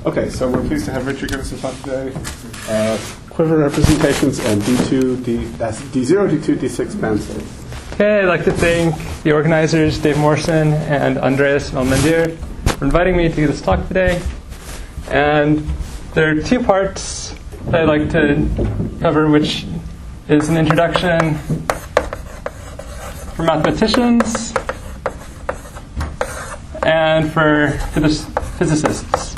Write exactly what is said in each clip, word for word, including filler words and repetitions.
Okay, so we're pleased to have Richard give us a talk today. Uh, quiver representations and D two, D, that's D zero, D two, D six band state. Okay, I'd like to thank the organizers, Dave Morrison and Andreas Melmendier, for inviting me to give this talk today. And there are two parts that I'd like to cover, which is an introduction for mathematicians and for physicists.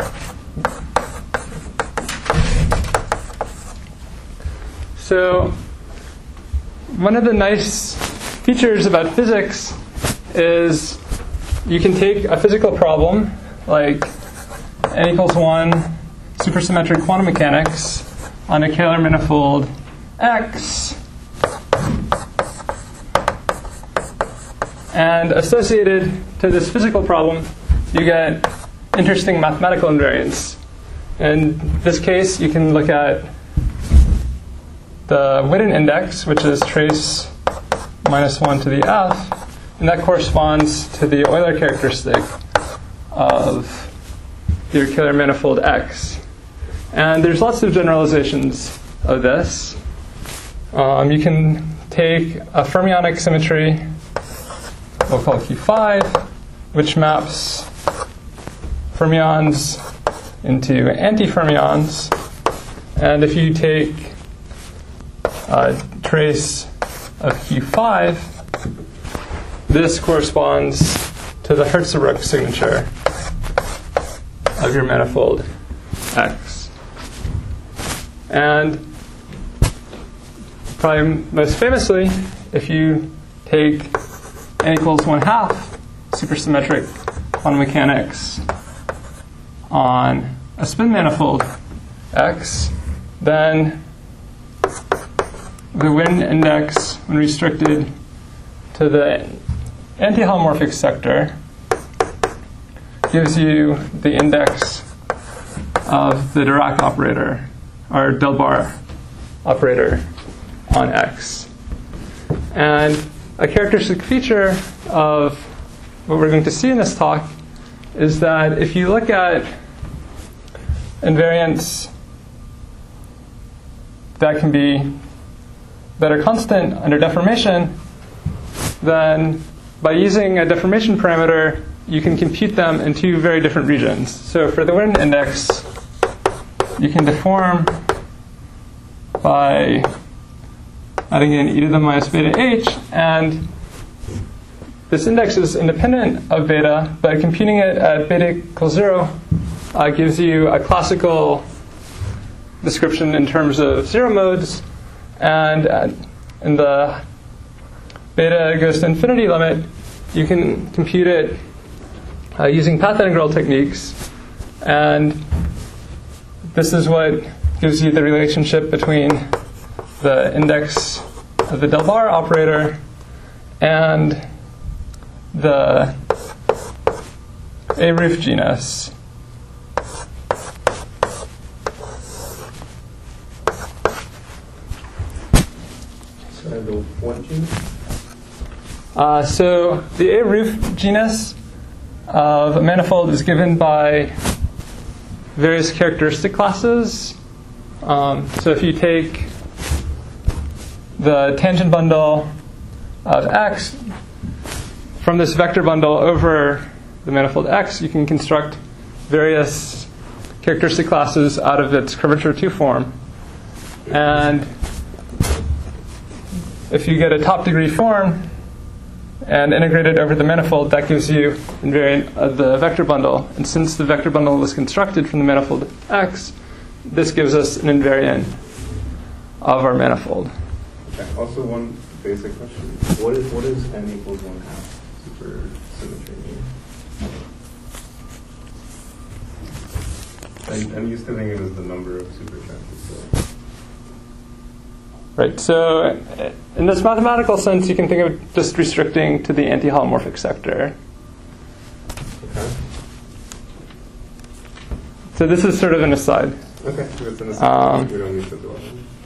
So one of the nice features about physics is you can take a physical problem like n equals one supersymmetric quantum mechanics on a Kähler manifold X, and associated to this physical problem you get interesting mathematical invariants. In this case you can look at the Witten index, which is trace minus one to the f, and that corresponds to the Euler characteristic of your Kähler manifold X. And there's lots of generalizations of this. Um, you can take a fermionic symmetry, we'll call it Q five, which maps fermions into antifermions. And if you take a trace of Q five, this corresponds to the Hirzebruch signature of your manifold X. And probably most famously, if you take n equals one half supersymmetric quantum mechanics on a spin manifold X, then the Witten index, when restricted to the anti-holomorphic sector, gives you the index of the Dirac operator, or Delbar operator on X. And a characteristic feature of what we're going to see in this talk is that if you look at invariants that can be that are constant under deformation, then by using a deformation parameter, you can compute them in two very different regions. So for the Witten index, you can deform by adding in e to the minus beta h, and this index is independent of beta, but computing it at beta equals zero uh, gives you a classical description in terms of zero modes. And uh, in the beta goes to infinity limit, you can compute it uh, using path integral techniques. And this is what gives you the relationship between the index of the Delbar operator and the A-roof genus. The what genus? Uh, so the A-roof genus of a manifold is given by various characteristic classes. Um, so if you take the tangent bundle of X from this vector bundle over the manifold X, you can construct various characteristic classes out of its curvature two form. And if you get a top degree form and integrate it over the manifold, that gives you invariant of the vector bundle. And since the vector bundle was constructed from the manifold X, this gives us an invariant of our manifold. Okay. Also, one basic question: What is what is n equals one half supersymmetry mean? I, I'm used to thinking it as the number of superchances. So. Right, so in this mathematical sense, you can think of it just restricting to the anti-holomorphic sector. Okay. So this is sort of an aside. Okay, that's an aside. Um, we don't need to do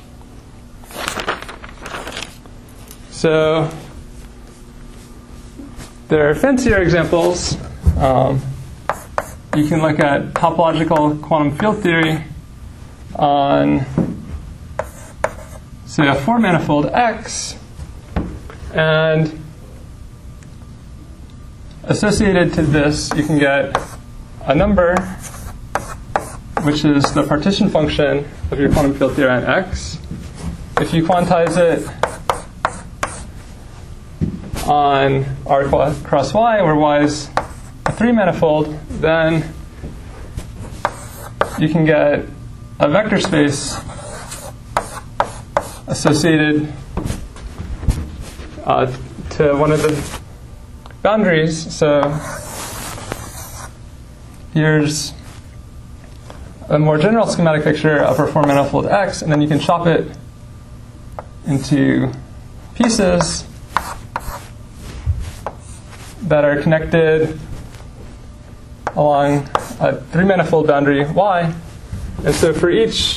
it. So there are fancier examples. Um, you can look at topological quantum field theory on, say, a four-manifold X, and associated to this, you can get a number, which is the partition function of your quantum field theory on X. If you quantize it on R cross Y, where Y is a three-manifold, then you can get a vector space associated uh, to one of the boundaries. So here's a more general schematic picture of our four-manifold X, and then you can chop it into pieces that are connected along a three-manifold boundary Y. And so for each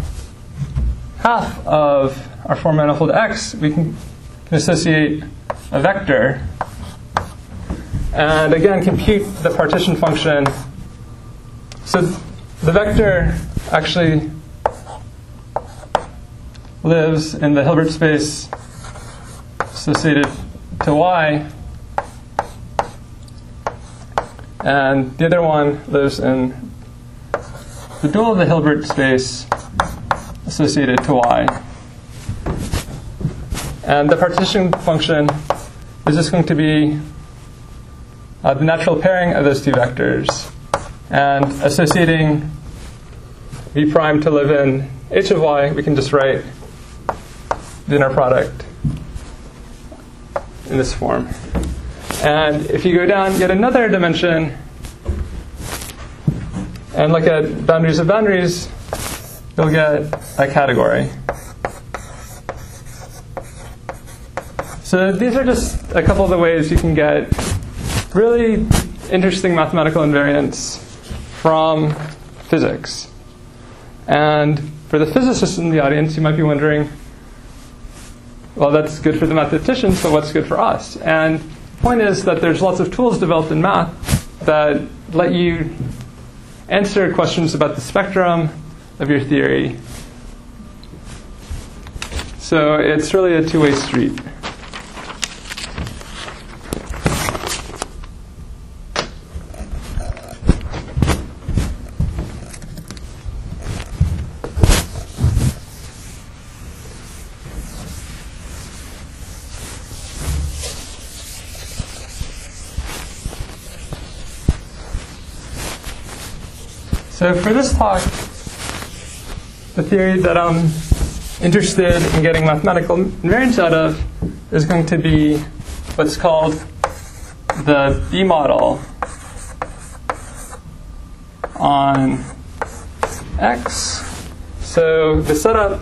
half of our four-manifold X, we can, can associate a vector. And again, compute the partition function. So the vector actually lives in the Hilbert space associated to Y, and the other one lives in the dual of the Hilbert space associated to Y. And the partition function is just going to be uh, the natural pairing of those two vectors, and associating V prime to live in H of Y, we can just write the inner product in this form. And if you go down yet another dimension and look at boundaries of boundaries, you'll get a category. So these are just a couple of the ways you can get really interesting mathematical invariants from physics. And for the physicists in the audience, you might be wondering, well, that's good for the mathematicians, but what's good for us? And the point is that there's lots of tools developed in math that let you answer questions about the spectrum of your theory. So it's really a two-way street. So for this talk, the theory that I'm interested in getting mathematical invariance out of is going to be what's called the B model on X. So the setup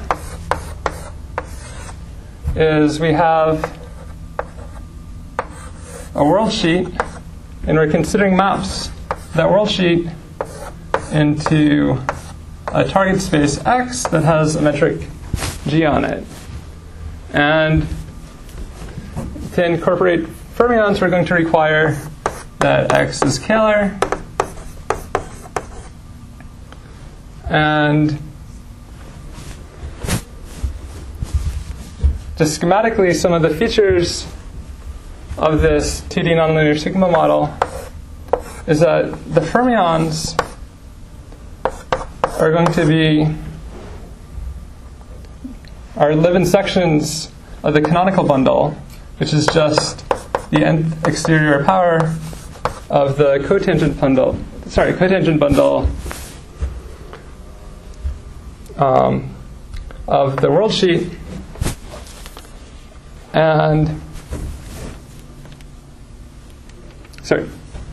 is we have a world sheet, and we're considering maps that world sheet into a target space X that has a metric G on it. And to incorporate fermions, we're going to require that X is scalar. And just schematically, some of the features of this two D nonlinear sigma model is that the fermions are going to be are live in sections of the canonical bundle, which is just the nth exterior power of the cotangent bundle. Sorry, cotangent bundle um, of the world sheet, and sorry.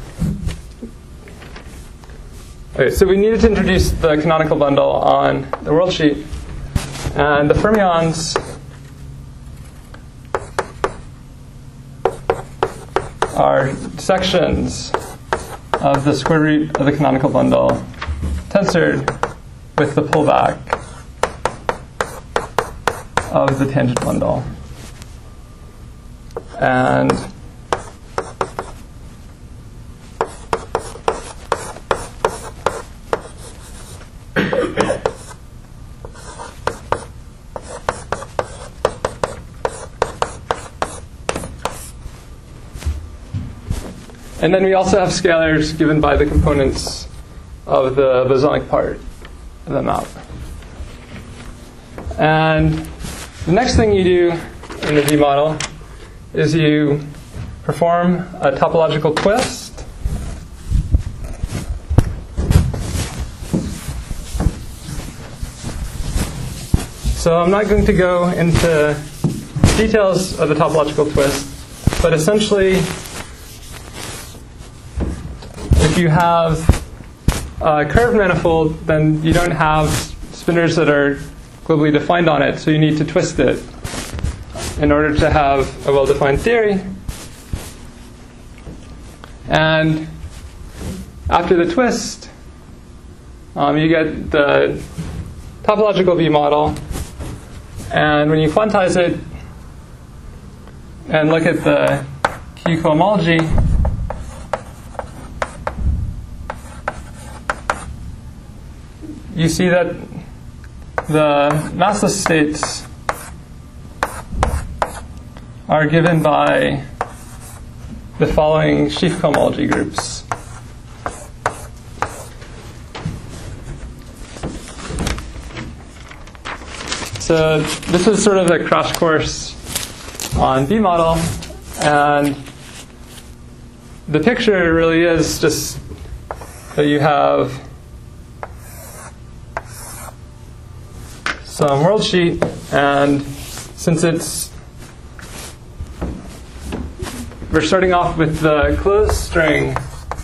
Okay, so we needed to introduce the canonical bundle on the world sheet, and the fermions are sections of the square root of the canonical bundle tensored with the pullback of the tangent bundle. And And then we also have scalars given by the components of the bosonic part of the map. And the next thing you do in the V model is you perform a topological twist. So I'm not going to go into details of the topological twist, but essentially, if you have a curved manifold, then you don't have spinors that are globally defined on it, so you need to twist it in order to have a well-defined theory. And after the twist, um, you get the topological V model. And when you quantize it and look at the Q cohomology, you see that the massless states are given by the following sheaf cohomology groups. So this is sort of a crash course on V model, and the picture really is just that you have some world sheet, and since it's we're starting off with the closed string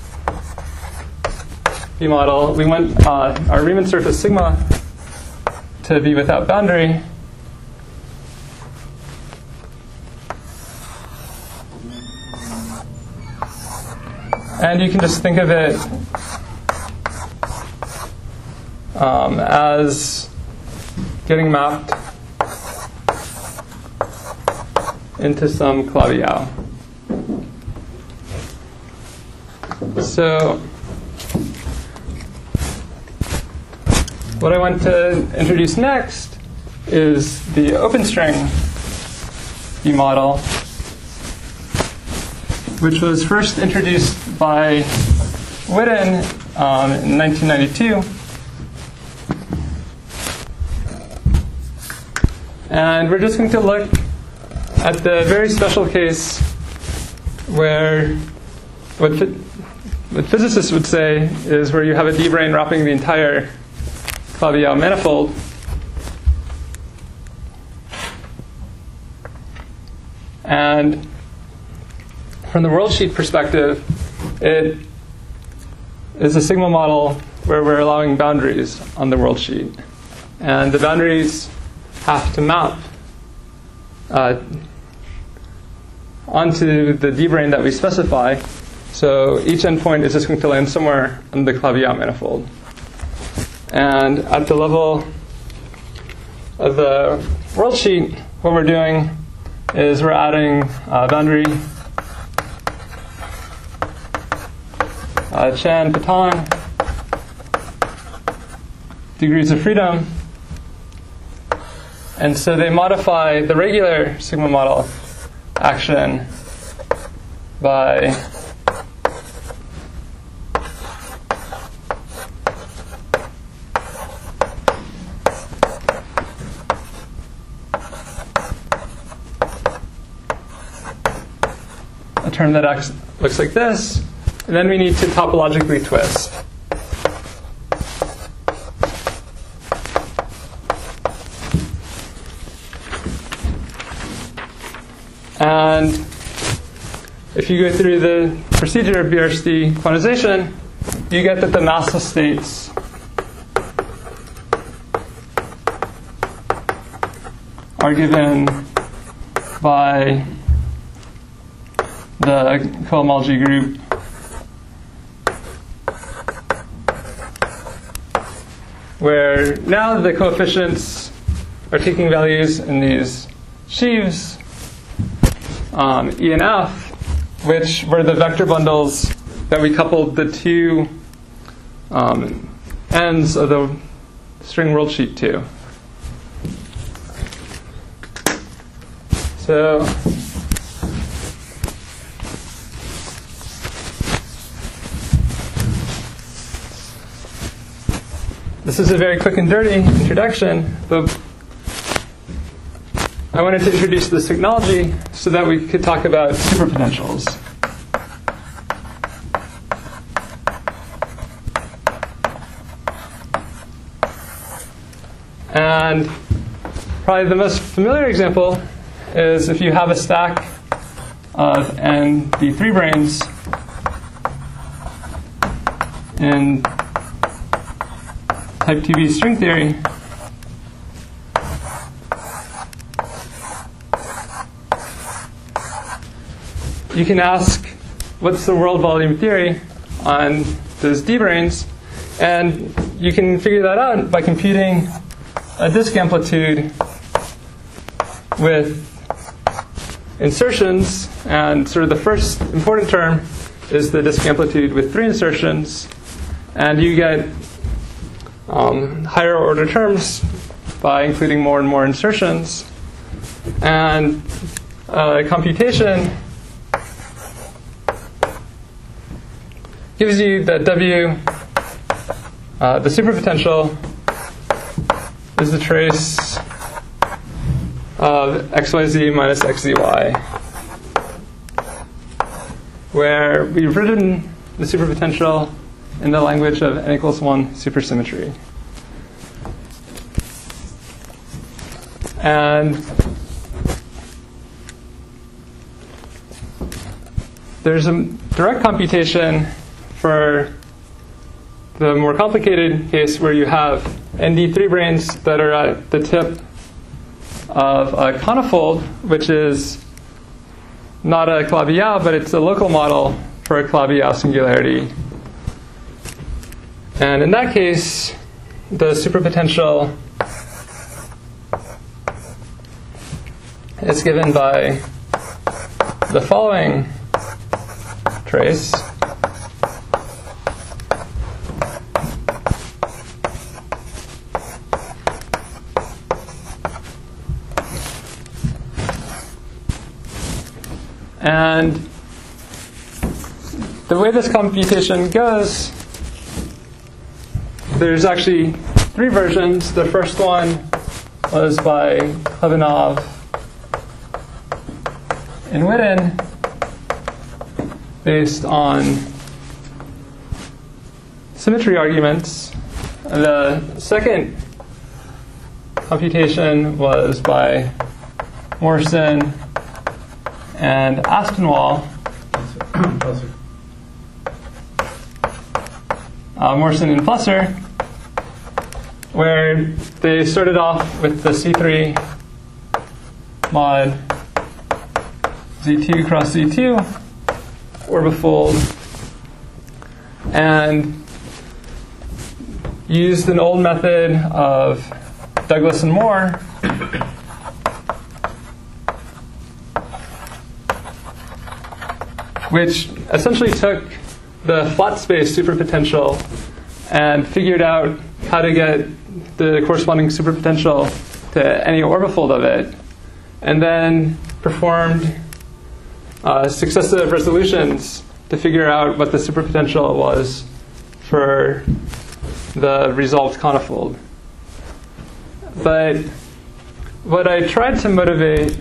V model, we want uh, our Riemann surface sigma to be without boundary. And you can just think of it um, as getting mapped into some Claviau. So what I want to introduce next is the open string V model, which was first introduced by Witten um, in nineteen ninety-two. And we're just going to look at the very special case where what, what physicists would say is where you have a D-brane wrapping the entire Claviau manifold. And from the world sheet perspective, it is a sigma model where we're allowing boundaries on the world sheet. And the boundaries have to map uh, onto the D-brane that we specify. So each endpoint is just going to land somewhere on the Claviau manifold. And at the level of the world sheet, what we're doing is we're adding uh, boundary uh, Chan, Patton, degrees of freedom. And so they modify the regular sigma model action by a term that acts, looks like this. And then we need to topologically twist. And if you go through the procedure of B R S T quantization, you get that the massless states are given by the cohomology group where now the coefficients are taking values in these sheaves, um, E and F, which were the vector bundles that we coupled the two um, ends of the string world sheet to. So this is a very quick and dirty introduction, but I wanted to introduce this technology so that we could talk about superpotentials. And probably the most familiar example is if you have a stack of N D three branes in type two B string theory, you can ask what's the world volume theory on those D branes, and you can figure that out by computing a disk amplitude with insertions, and sort of the first important term is the disk amplitude with three insertions, and you get um, higher order terms by including more and more insertions, and uh, computation gives you that W, uh, the superpotential, is the trace of X Y Z minus X Z Y, where we've written the superpotential in the language of n equals one supersymmetry. And there's a direct computation for the more complicated case where you have N D three branes that are at the tip of a conifold, which is not a Calabi-Yau, but it's a local model for a Calabi-Yau singularity. And in that case, the superpotential is given by the following trace. And the way this computation goes, there's actually three versions. The first one was by Klebanov and Witten, based on symmetry arguments. The second computation was by Morrison and Aspinwall. uh, Morrison and Flusser, where they started off with the C three mod Z two cross Z two orbifold, and used an old method of Douglas and Moore which essentially took the flat space superpotential and figured out how to get the corresponding superpotential to any orbifold of it, and then performed uh, successive resolutions to figure out what the superpotential was for the resolved conifold. But what I tried to motivate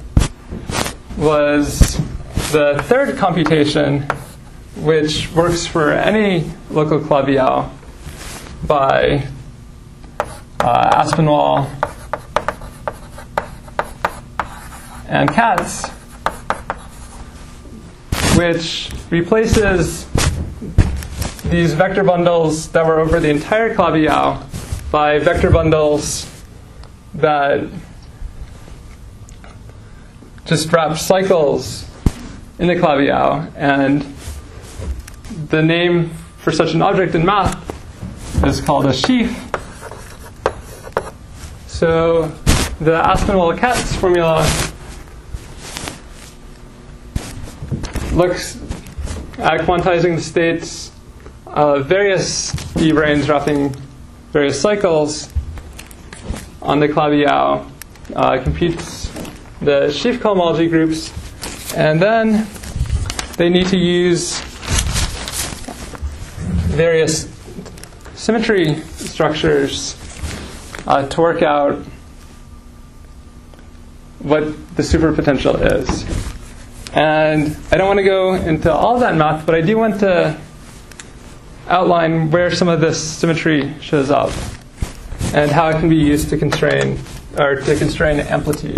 was the third computation, which works for any local Calabi-Yau, by uh, Aspinwall and Katz, which replaces these vector bundles that were over the entire Calabi-Yau by vector bundles that just wrap cycles in the Calabi-Yau. And the name for such an object in math is called a sheaf. So the Aspinwall-Katz formula looks at quantizing the states of various D-branes wrapping various cycles on the Calabi-Yau, uh, computes the sheaf cohomology groups, and then they need to use various symmetry structures uh, to work out what the superpotential is. And I don't want to go into all that math, but I do want to outline where some of this symmetry shows up and how it can be used to constrain or to constrain amplitude.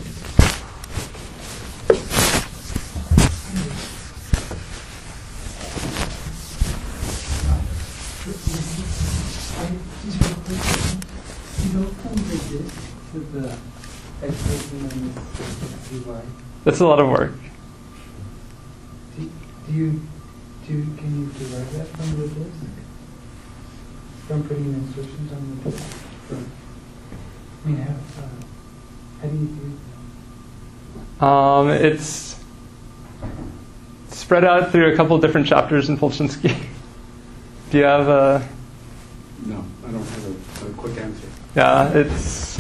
That's a lot of work. Do, do you do can you derive that from the disk? From putting insertions on the disk? I mean, how, uh, how do you do that? Um, it's spread out through a couple different chapters in Polchinski. Do you have a? No, I don't have a, a quick answer. Yeah, it's.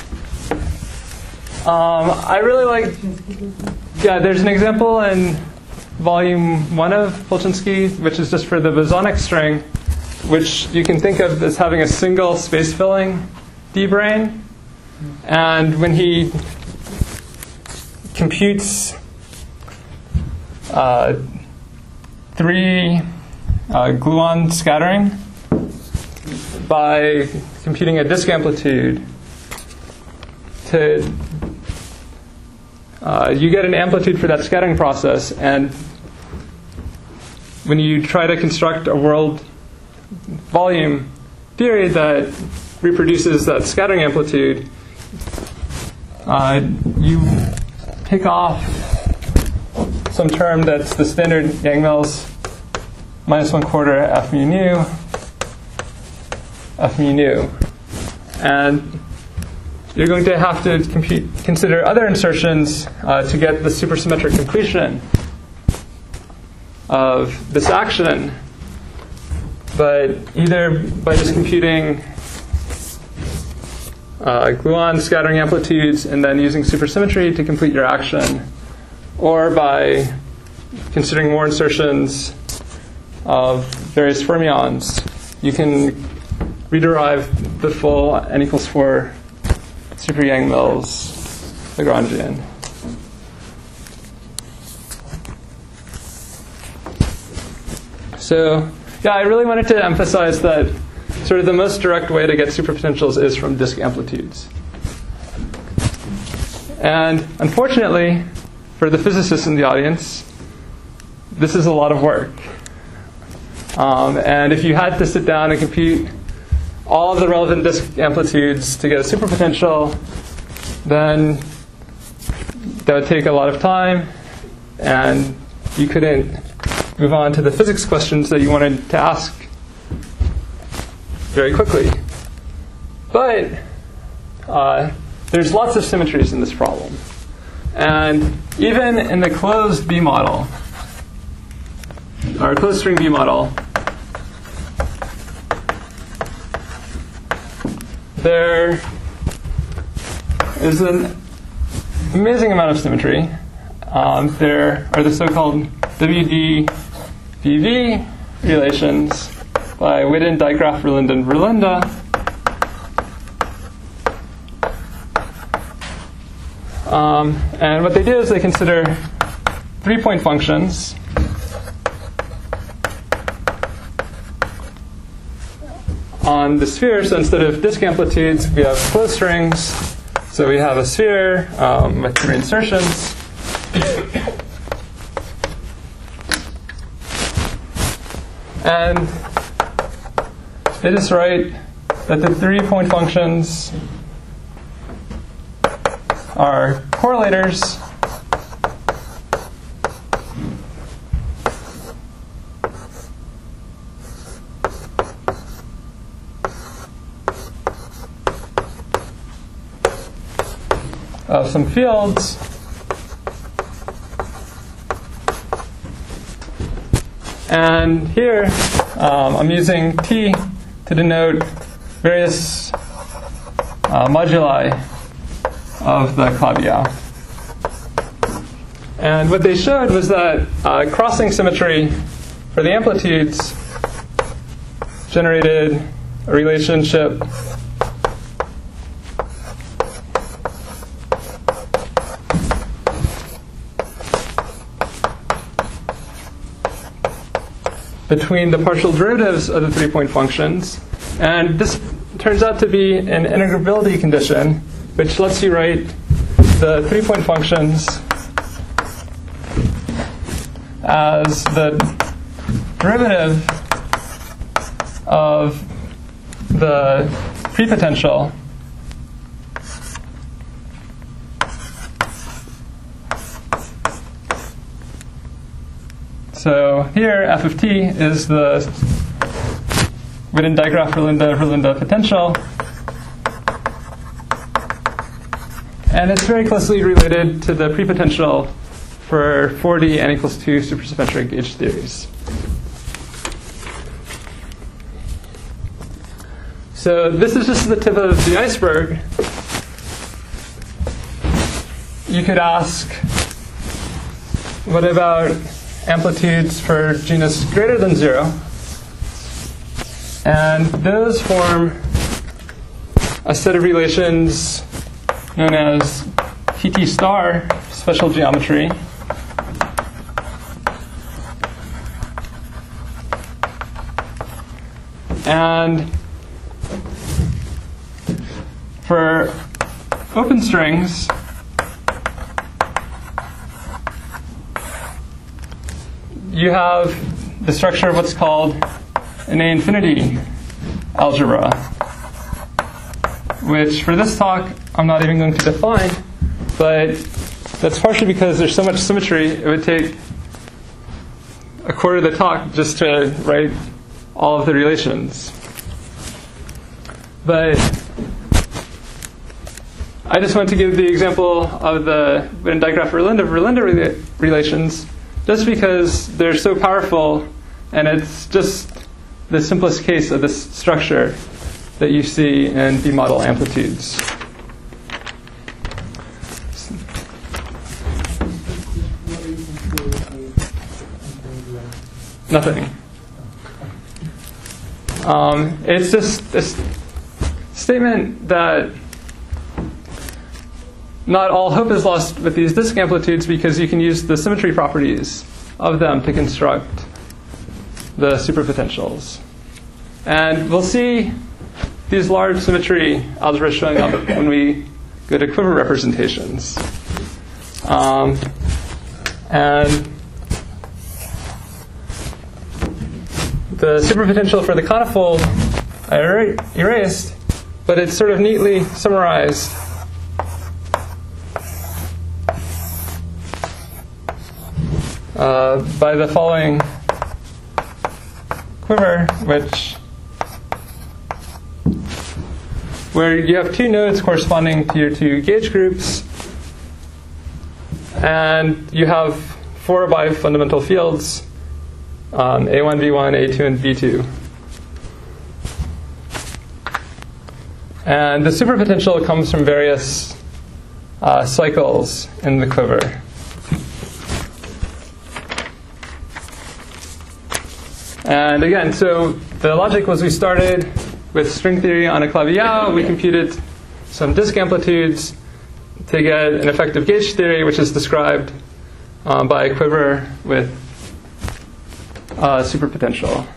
Um, I really like. Yeah, there's an example in volume one of Polchinski, which is just for the bosonic string, which you can think of as having a single space-filling D-brane. And when he computes uh, three uh, gluon scattering by computing a disk amplitude, to Uh, you get an amplitude for that scattering process, and when you try to construct a world volume theory that reproduces that scattering amplitude, uh, you pick off some term that's the standard Yang-Mills minus one quarter F mu nu, F mu nu. And you're going to have to compute, consider other insertions uh, to get the supersymmetric completion of this action. But either by just computing uh, gluon scattering amplitudes and then using supersymmetry to complete your action, or by considering more insertions of various fermions, you can rederive the full n equals four super Yang-Mills Lagrangian. So, yeah, I really wanted to emphasize that sort of the most direct way to get superpotentials is from disk amplitudes. And unfortunately, for the physicists in the audience, this is a lot of work. Um, and if you had to sit down and compute all of the relevant disk amplitudes to get a superpotential, then that would take a lot of time, and you couldn't move on to the physics questions that you wanted to ask very quickly. But uh, there's lots of symmetries in this problem. And even in the closed B model, or closed string B model, there is an amazing amount of symmetry. Um, there are the so-called W D V V relations by Witten, Dijkgraaf, Verlinde, and Verlinde. Um, and what they do is they consider three-point functions on the sphere. So instead of disk amplitudes, we have closed strings. So we have a sphere um, with three insertions. And they just write that the three-point functions are correlators of some fields and here um, I'm using T to denote various uh, moduli of the Calabi-Yau. And what they showed was that uh, crossing symmetry for the amplitudes generated a relationship between the partial derivatives of the three-point functions. And this turns out to be an integrability condition, which lets you write the three-point functions as the derivative of the prepotential So here, f of t is the Witten-Dijkgraaf-Verlinde-Verlinde potential. And it's very closely related to the prepotential for four D n equals two supersymmetric gauge theories. So this is just the tip of the iceberg. You could ask, what about amplitudes for genus greater than zero? And those form a set of relations known as T T star special geometry. And for open strings, you have the structure of what's called an A infinity algebra, which for this talk I'm not even going to define, but that's partially because there's so much symmetry it would take a quarter of the talk just to write all of the relations. But I just want to give the example of the Witten-Dijkgraaf-Verlinde-Verlinde relations just because they're so powerful, and it's just the simplest case of this structure that you see in B-model amplitudes. Nothing. Um, it's just a statement that not all hope is lost with these disk amplitudes because you can use the symmetry properties of them to construct the superpotentials. And we'll see these large symmetry algebras showing up when we go to quiver representations. Um, and the superpotential for the conifold I er- erased, but it's sort of neatly summarized Uh, by the following quiver, which where you have two nodes corresponding to your two gauge groups, and you have four bifundamental fields, um, A one, B one, A two, and B two. And the superpotential comes from various uh, cycles in the quiver. And again, so the logic was we started with string theory on a clavier. We computed some disk amplitudes to get an effective gauge theory, which is described um, by a quiver with uh, superpotential.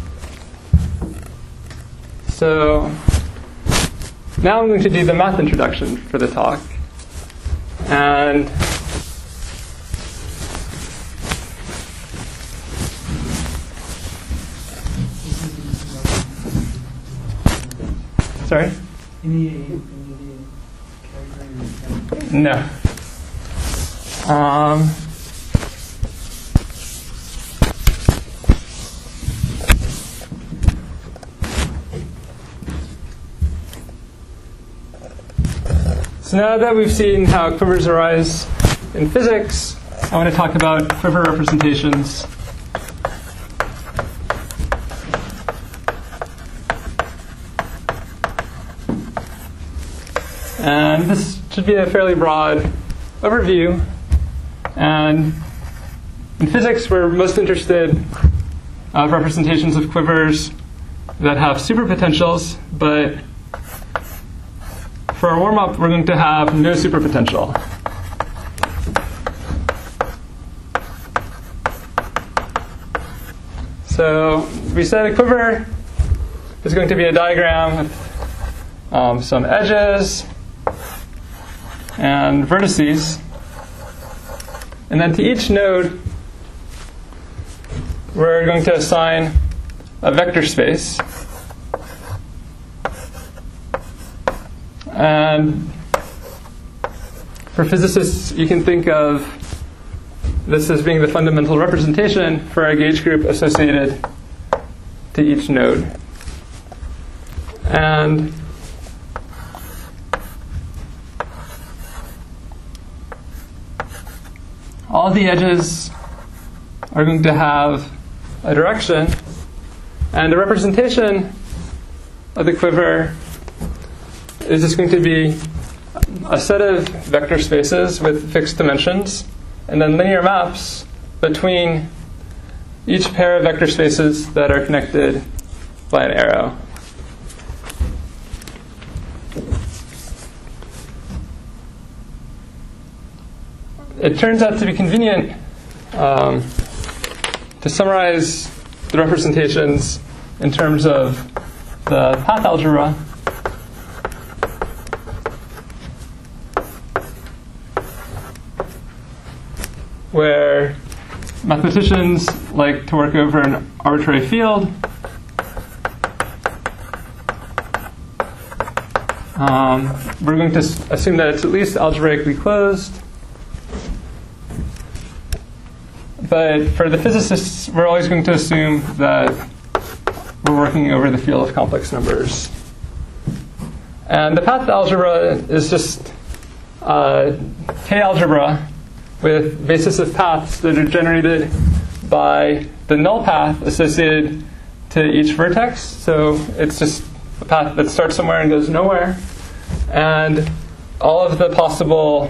So now I'm going to do the math introduction for the talk. And Sorry? Any, any No. Um, so now that we've seen how quivers arise in physics, I want to talk about quiver representations. And this should be a fairly broad overview. And in physics, we're most interested of representations of quivers that have superpotentials, but for our warm-up, we're going to have no superpotential. So we said a quiver is going to be a diagram with um, some edges and vertices. And then to each node, we're going to assign a vector space. And for physicists, you can think of this as being the fundamental representation for a gauge group associated to each node. And all the edges are going to have a direction, and the representation of the quiver is just going to be a set of vector spaces with fixed dimensions, and then linear maps between each pair of vector spaces that are connected by an arrow. It turns out to be convenient um, to summarize the representations in terms of the path algebra. Where mathematicians like to work over an arbitrary field. Um, we're going to s- assume that it's at least algebraically closed. But for the physicists, we're always going to assume that we're working over the field of complex numbers. And the path algebra is just uh, K-algebra with basis of paths that are generated by the null path associated to each vertex. So it's just a path that starts somewhere and goes nowhere. And all of the possible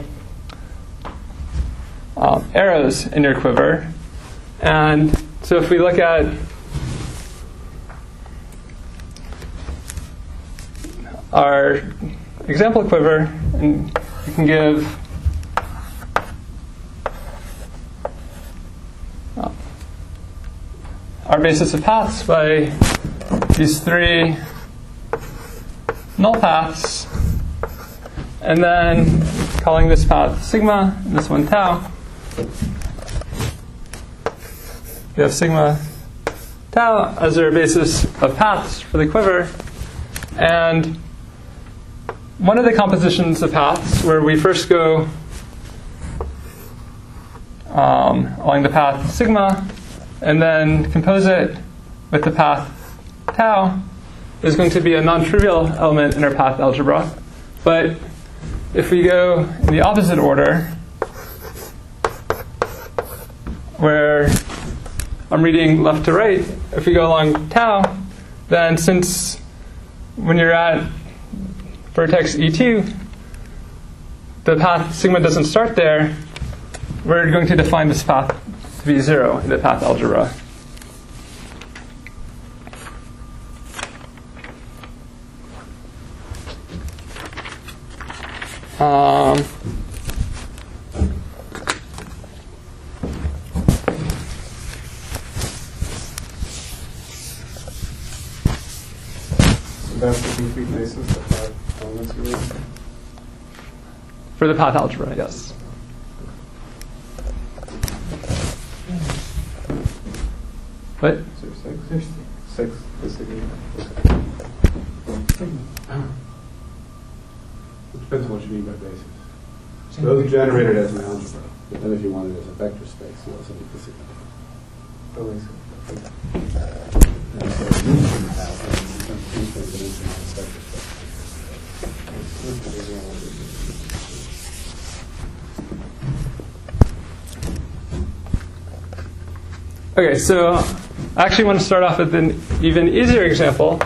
um, arrows in your quiver. And so if we look at our example quiver, and you can give our basis of paths by these three null paths, and then calling this path sigma and this one tau. We have sigma tau as our basis of paths for the quiver. And one of the compositions of paths where we first go um, along the path sigma and then compose it with the path tau is going to be a non-trivial element in our path algebra. But if we go in the opposite order, where I'm reading left to right, if we go along tau, then since when you're at vertex E two, the path sigma doesn't start there, we're going to define this path to be zero in the path algebra. Um, So that's the complete basis, the five elements we need. for the path algebra, yes. What? So six? There's Six. This again. It depends on what you mean by basis. six. Those are generated as an algebra, but then if you want it as a vector space, you also need to sigma. Oh, I see. And so you can have an infinite dimension on this vector space. Okay, so I actually want to start off with an even easier example.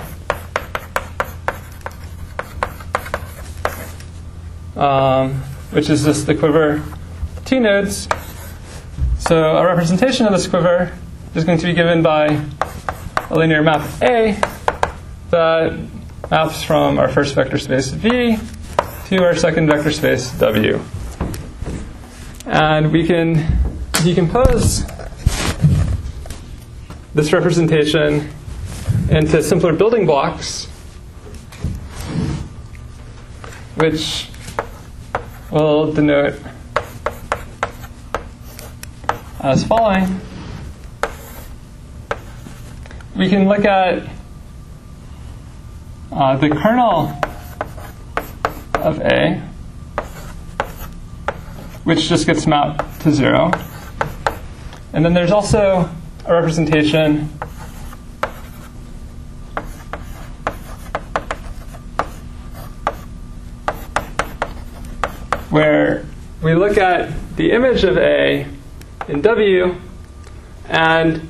Um, which is just the quiver two nodes. So a representation of this quiver is going to be given by a linear map A that maps from our first vector space V to our second vector space W. And we can decompose this representation into simpler building blocks, which will denote as following. We can look at uh, the kernel of A, which just gets mapped to zero. And then there's also a representation where we look at the image of A in W, and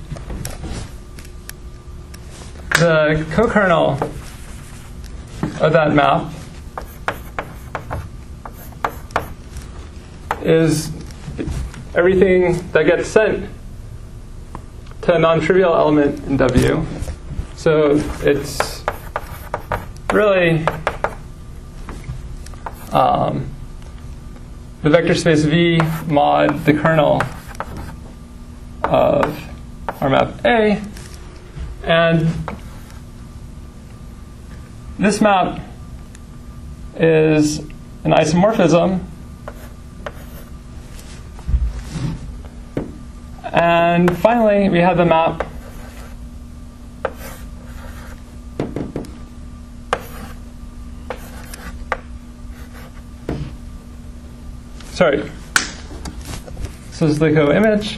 the co-kernel of that map is everything that gets sent to a non-trivial element in W. So it's really um, the vector space V mod the kernel of our map A. And this map is an isomorphism. And finally, we have the map sorry. So this is the co-image.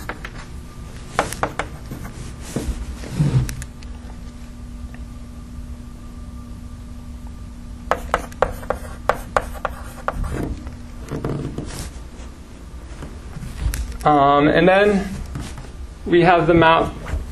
Um, and then we have the map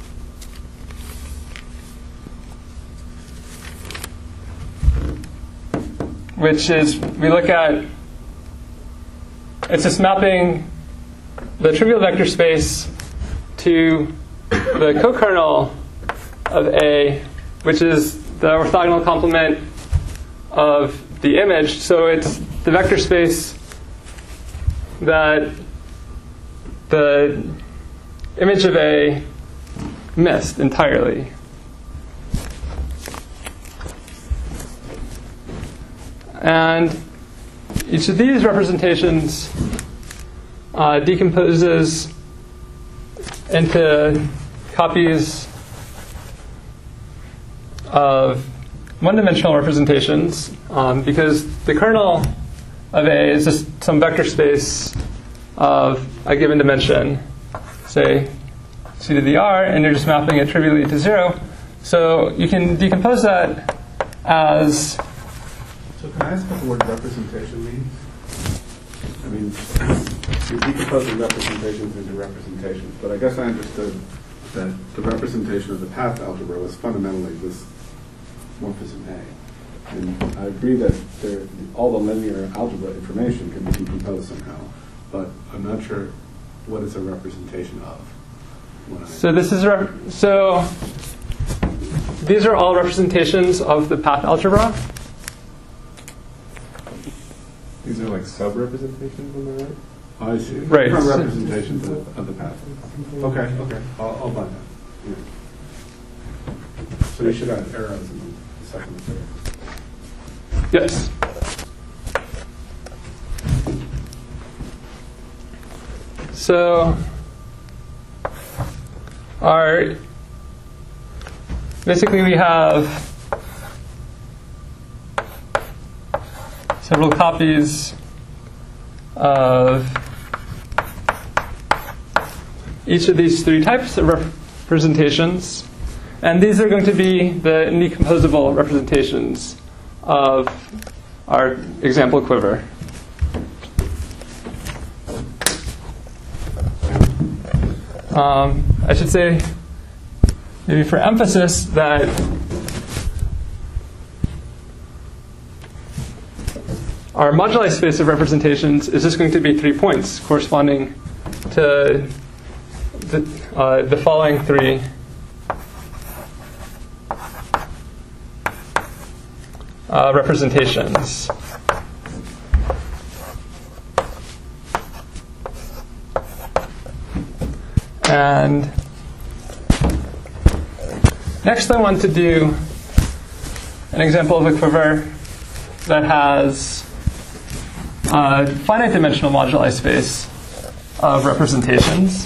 which is, we look at, it's just mapping the trivial vector space to the co-kernel of A, which is the orthogonal complement of the image. So it's the vector space that the image of A missed entirely. And each of these representations uh, decomposes into copies of one-dimensional representations um, because the kernel of A is just some vector space of a given dimension, say C to the R, and you're just mapping it trivially to zero. So you can decompose that as... So can I ask what the word representation means? I mean, you're decomposing representations into representations, but I guess I understood that the representation of the path algebra was fundamentally this morphism A. And I agree that there, all the linear algebra information can be decomposed somehow, but I'm not sure what is a representation of. When I so this is rep- so these are all representations of the path algebra. These are like sub-representations on the right? I see. Right. Different representations of, of the path. Okay, okay. I'll, I'll buy that. Yeah. So you should add arrows in the second and third. Yes. So our basically we have several copies of each of these three types of representations, and these are going to be the decomposable representations of our example quiver. Um, I should say, maybe for emphasis, that our moduli space of representations is just going to be three points corresponding to the, uh, the following three uh, representations. And next I want to do an example of a quiver that has a finite dimensional moduli space of representations.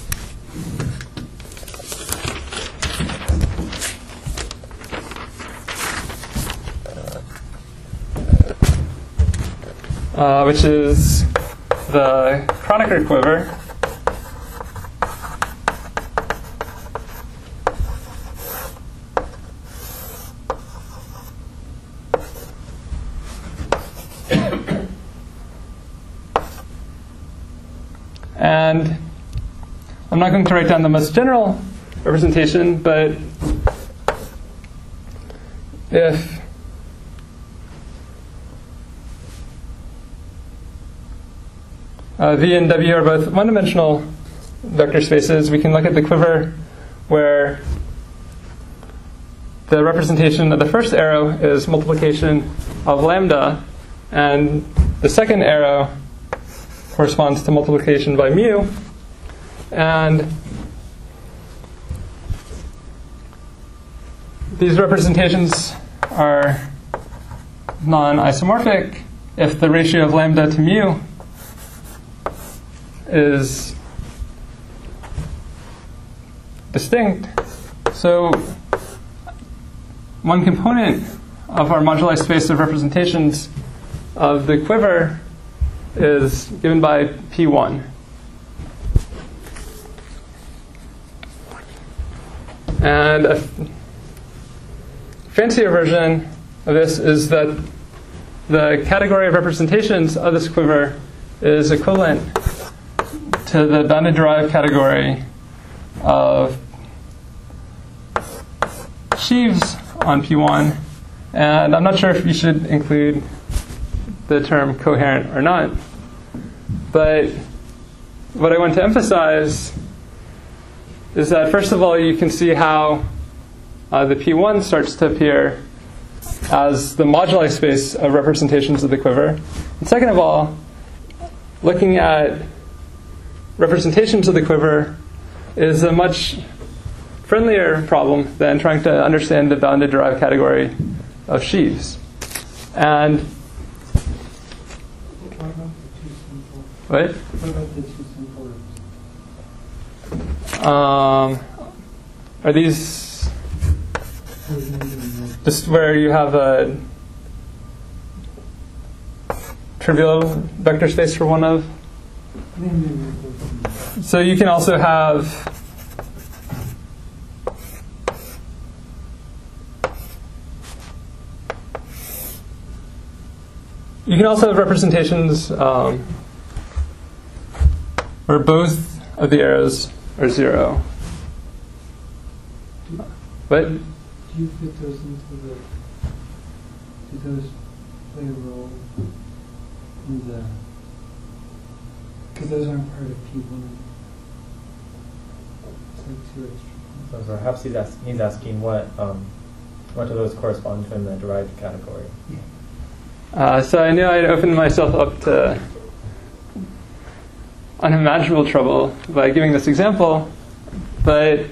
Uh, which is the Kronecker quiver. And I'm not going to write down the most general representation, but if uh, V and W are both one-dimensional vector spaces, we can look at the quiver where the representation of the first arrow is multiplication of lambda, and the second arrow corresponds to multiplication by mu. And these representations are non-isomorphic if the ratio of lambda to mu is distinct. So one component of our moduli space of representations of the quiver is given by P one. And a fancier version of this is that the category of representations of this quiver is equivalent to the bounded derived category of sheaves on P one. And I'm not sure if you should include the term coherent or not. But what I want to emphasize is that, first of all, you can see how uh, the P one starts to appear as the moduli space of representations of the quiver. And second of all, looking at representations of the quiver is a much friendlier problem than trying to understand the bounded derived category of sheaves. And what? What about the two simple Um, are these just where you have a trivial vector space for one of? So you can also have you can also have representations um, where both of the arrows are zero. But Do you fit those into the? Do those play a role in the? Because those aren't part of P one. It's like two extra. So perhaps he's, ask, he's asking what um, what do those correspond to in the derived category? Yeah. Uh, so I knew I'd opened myself up to unimaginable trouble by giving this example, but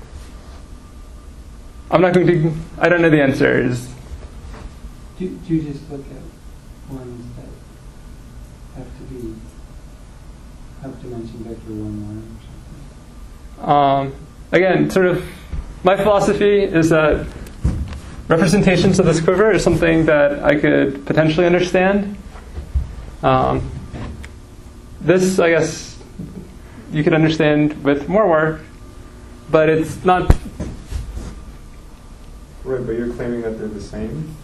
I'm not going to, I don't know the answers. Do, do you just look at ones that have to be, have dimension vector one one or something? Um, again, sort of, my philosophy is that representations of this quiver is something that I could potentially understand. Um, this, I guess, you could understand with more work, but it's not. Right, but you're claiming that they're the same?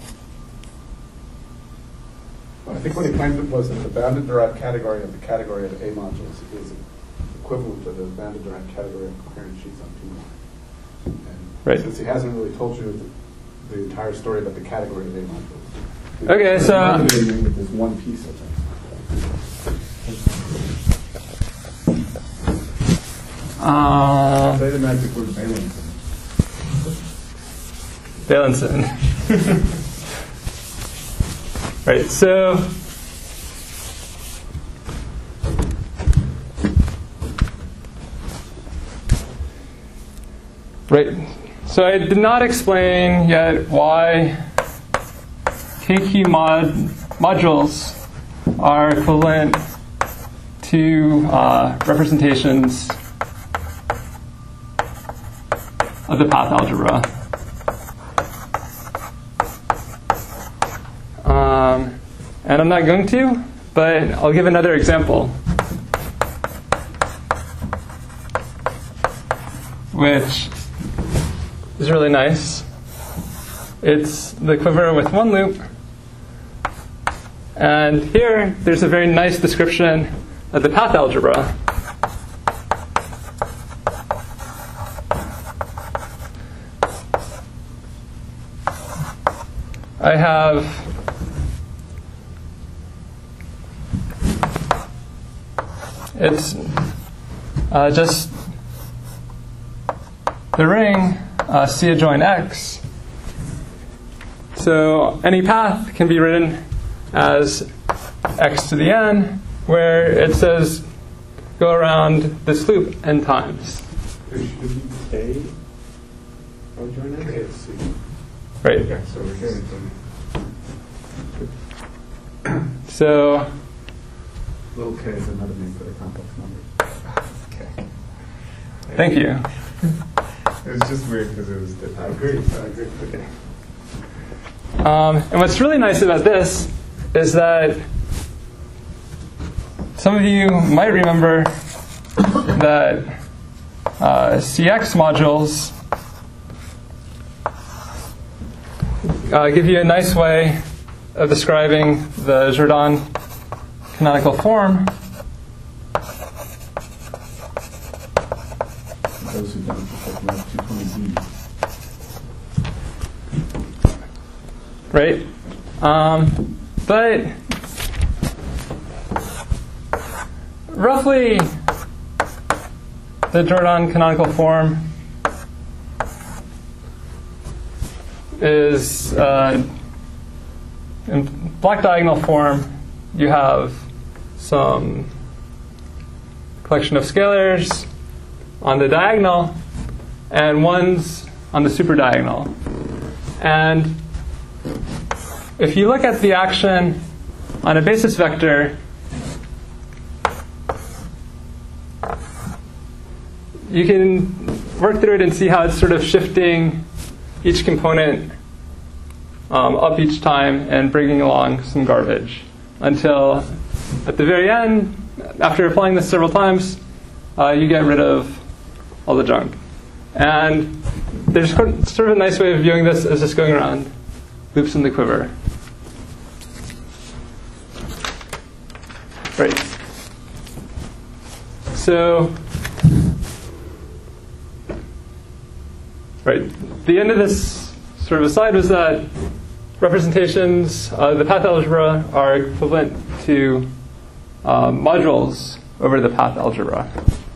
Well, I think what he claimed was that the bounded derived category of the category of A modules is equivalent to the bounded derived category of coherent sheets on P one. And Right. since he hasn't really told you the, the entire story about the category of A modules. Okay, so- eliminating that there's one piece of it. Uh, Say the magic word Valenson. Valenson. Right, so right, so I did not explain yet why K Q mod modules are equivalent to uh, representations of the path algebra. Um, and I'm not going to, but I'll give another example, which is really nice. It's the quiver with one loop. And here, there's a very nice description of the path algebra. I have it's uh, just the ring uh, C adjoin X. So any path can be written as x to the n, where it says go around this loop n times. There should be K. Oh, join X? Okay, let's see. Right. Okay, so we're here. So Little k is another name for the complex number. Okay. thank you. It was just weird because it was different. I agree. I agree. Okay. Um, and what's really nice about this is that some of you might remember that uh, C X modules uh, give you a nice way of describing the Jordan canonical form. Those who don't take left two twenty B. Right? Um, but roughly, the Jordan canonical form is uh, in black diagonal form. You have some collection of scalars on the diagonal and ones on the superdiagonal. And if you look at the action on a basis vector, you can work through it and see how it's sort of shifting each component um, up each time and bringing along some garbage until at the very end, after applying this several times, uh, you get rid of all the junk. And there's sort of a nice way of viewing this as just going around loops in the quiver. Right. So, right. The end of this sort of aside was that representations, uh, the path algebra, are equivalent to uh, modules over the path algebra.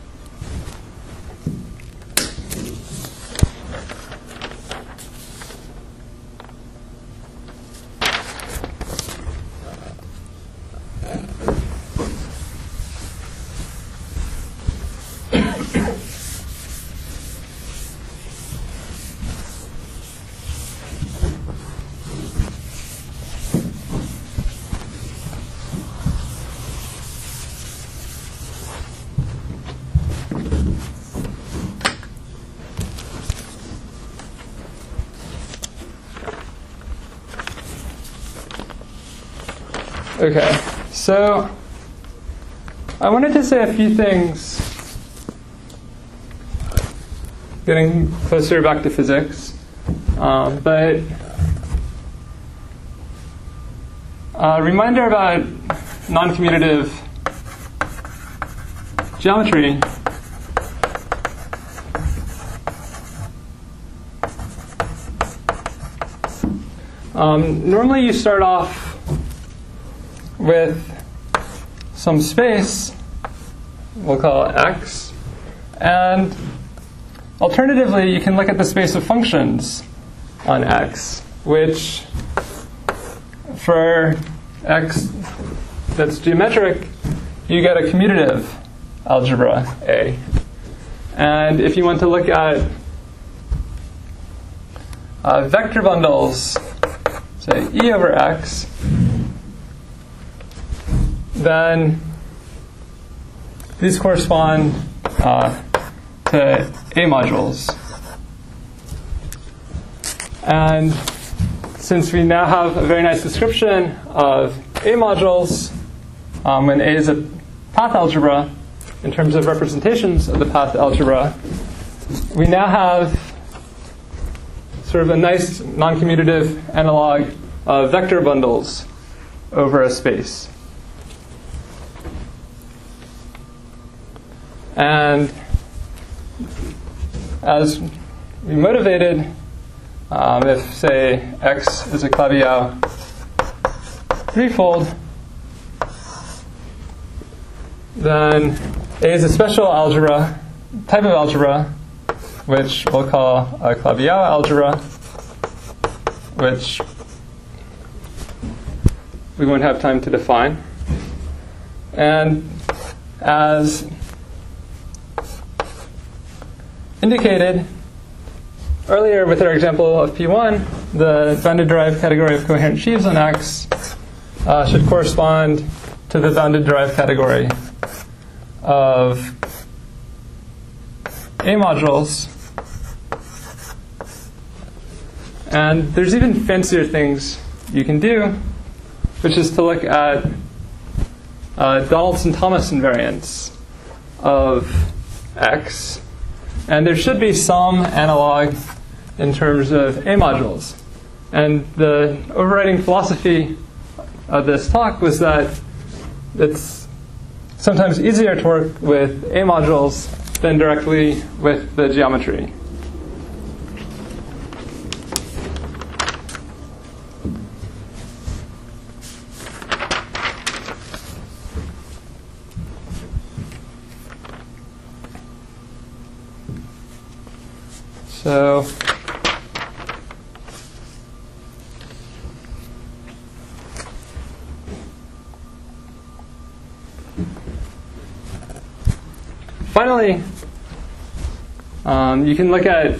Okay, so I wanted to say a few things getting closer back to physics, um, but a reminder about non-commutative geometry. Um, normally you start off with some space, we'll call it X, and alternatively you can look at the space of functions on X, which for X that's geometric, you get a commutative algebra A. And if you want to look at uh, vector bundles, say E over X, then these correspond uh, to A modules. And since we now have a very nice description of A modules, um, when A is a path algebra, in terms of representations of the path algebra, we now have sort of a nice non-commutative analog of vector bundles over a space. And as we motivated, um, if, say, X is a Claviau threefold, then A is a special algebra, type of algebra, which we'll call a Claviau algebra, which we won't have time to define. And as indicated earlier with our example of P one, the bounded derived category of coherent sheaves on X uh, should correspond to the bounded derived category of A modules. And there's even fancier things you can do, which is to look at uh, Donaldson-Thomas invariants of X. And there should be some analog in terms of A modules. And the overriding philosophy of this talk was that it's sometimes easier to work with A modules than directly with the geometry. So finally, um, you can look at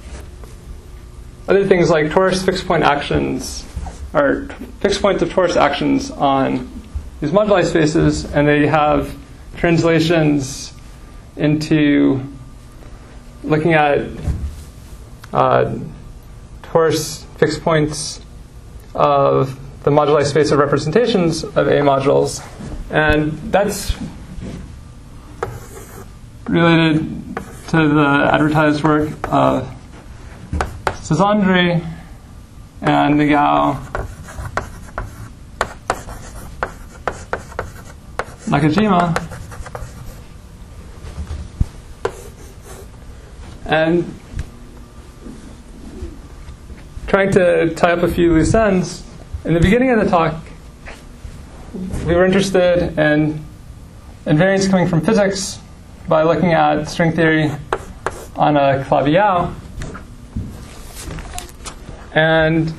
other things like torus fixed point actions, or fixed points of torus actions on these moduli spaces, and they have translations into looking at uh, torus fixed points of the moduli space of representations of A modules, and that's related to the advertised work of Szandry and Nagao, Nakajima, and trying to tie up a few loose ends. In the beginning of the talk, we were interested in invariance coming from physics by looking at string theory on a Claviau. And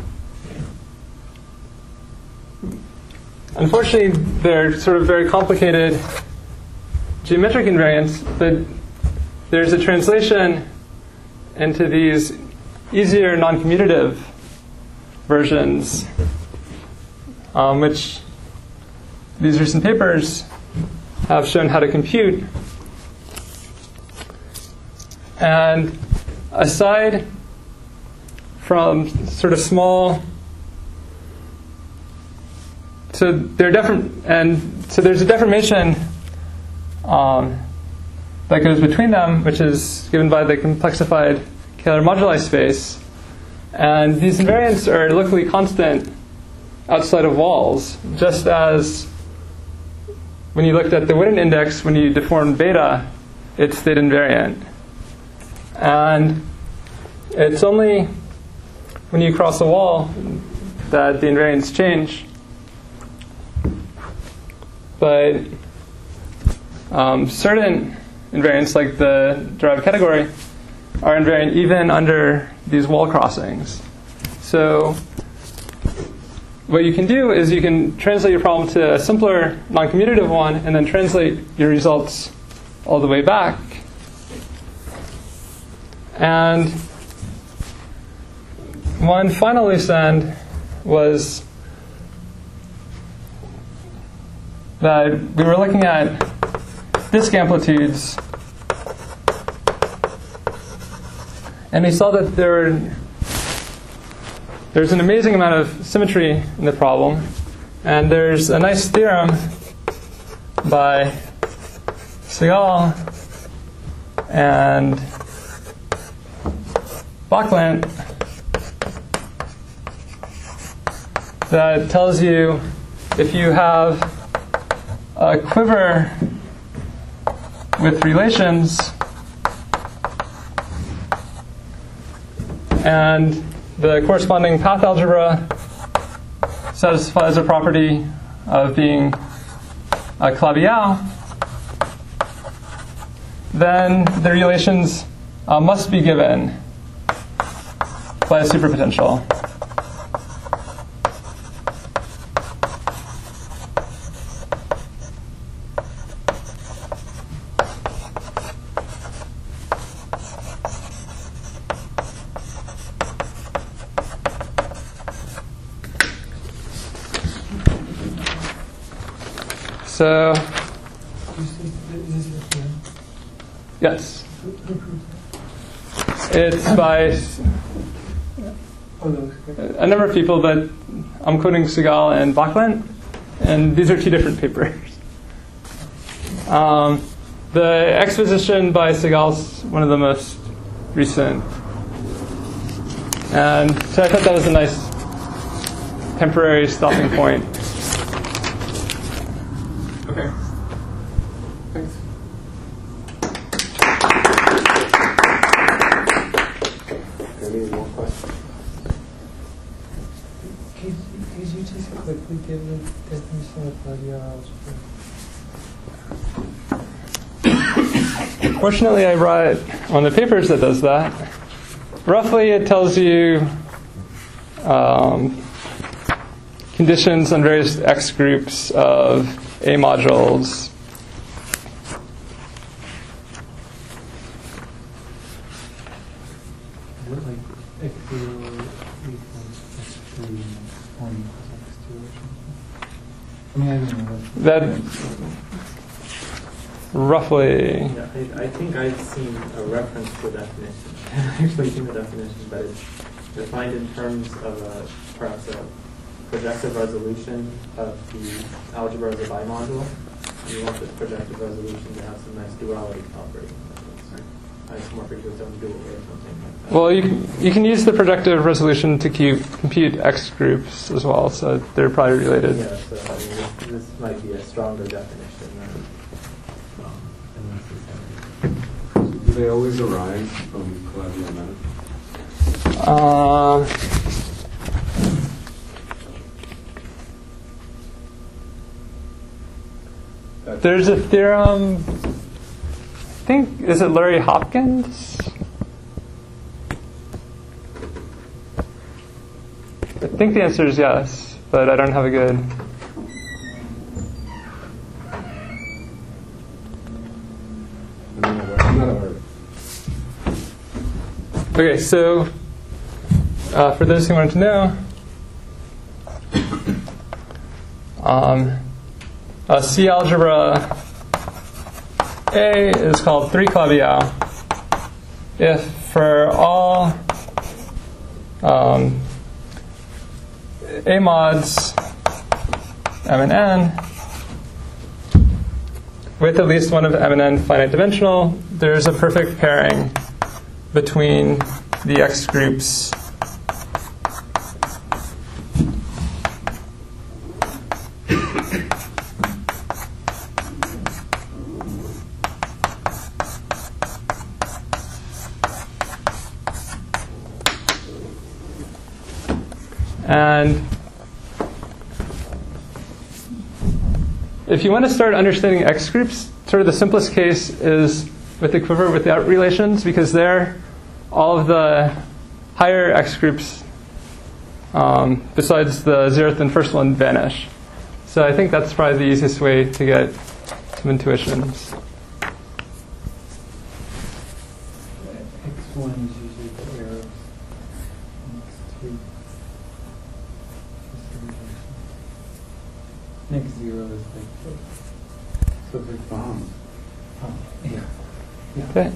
unfortunately, they're sort of very complicated geometric invariants, but there's a translation into these easier non-commutative versions, um, which these recent papers have shown how to compute. And aside from sort of small, so they're different, and so there's a deformation um, that goes between them, which is given by the complexified Kähler moduli space. And these invariants are locally constant outside of walls, just as when you looked at the Witten index, when you deformed beta, it stayed invariant. And it's only when you cross a wall that the invariants change. But um, certain invariants, like the derived category, are invariant even under these wall crossings. So what you can do is you can translate your problem to a simpler non-commutative one and then translate your results all the way back. And one final loose end was that we were looking at disk amplitudes, and we saw that there were, there's an amazing amount of symmetry in the problem, and there's a nice theorem by Segal and Bachland that tells you if you have a quiver with relations and the corresponding path algebra satisfies a property of being a Calabi-Yau, then the relations uh, must be given by a superpotential. So, yes, it's by a number of people, but I'm quoting Segal and Bachland, and these are two different papers. Um, the exposition by Segal is one of the most recent, and so I thought that was a nice temporary stopping point. Okay. Thanks. Any more questions? Could, could you just quickly give the definition of Calabi-Yau algebra? Fortunately, I brought one of the papers that does that. Roughly, it tells you um, conditions on various X groups of A modules. Is it like x zero equals x three and one equals x two or something? I mean, I don't know. That roughly. Yeah, I, I think I've seen a reference to the definition. I've actually seen the definition, but it's defined in terms of a, perhaps a projective resolution of the algebra as a bimodule. And you want this projective resolution to have some nice duality property. Isomorphic to its own dual or something like that. Well, you can, you can use the projective resolution to compute, compute X groups as well, so they're probably related. Yeah, so I mean, this, this might be a stronger definition than, um, than necessary. Do they always arise from Calabi-Yau meta? Uh, there's a theorem, I think, is it Lurie-Hopkins? I think the answer is yes, but I don't have a good. I'm not aware. I'm not aware. Okay, so uh, for those who want to know, um, a C algebra A is called three Calabi-Yau if for all um, A mods M and N with at least one of M and N finite dimensional, there's a perfect pairing between the X groups and if you want to start understanding X groups, sort of the simplest case is with the quiver without relations, because there all of the higher X groups um, besides the zeroth and first one vanish. So I think that's probably the easiest way to get some intuitions. X one is usually the arrows. X two is the relation. Next zero is like the, So it's like bombs. oh, yeah. Yeah. Okay.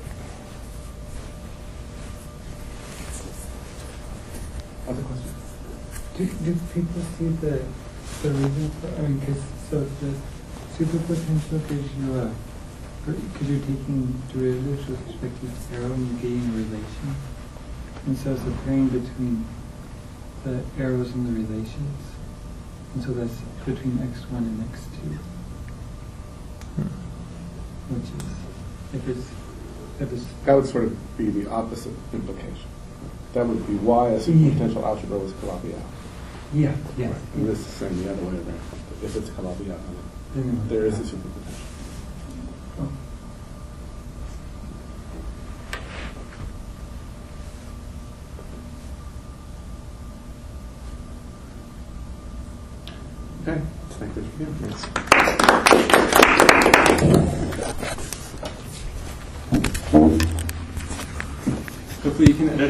Other question? Do, do people see the, the reason for, I mean, because, so the superpotential gives you a, because you're taking derivatives with respect to each arrow and you're getting a relation. And so it's a pairing between the arrows and the relations. And so that's between x one and x two. Which is, if it's, if it's, That would sort of be the opposite implication. That would be why a Yeah. superpotential algebra was Calabi-Yau. yeah, yes. And this is saying the other way around. If it's Calabi-Yau, then there is a superpotential. Oh. Okay, thank you. Yeah, thanks. Hopefully you can edit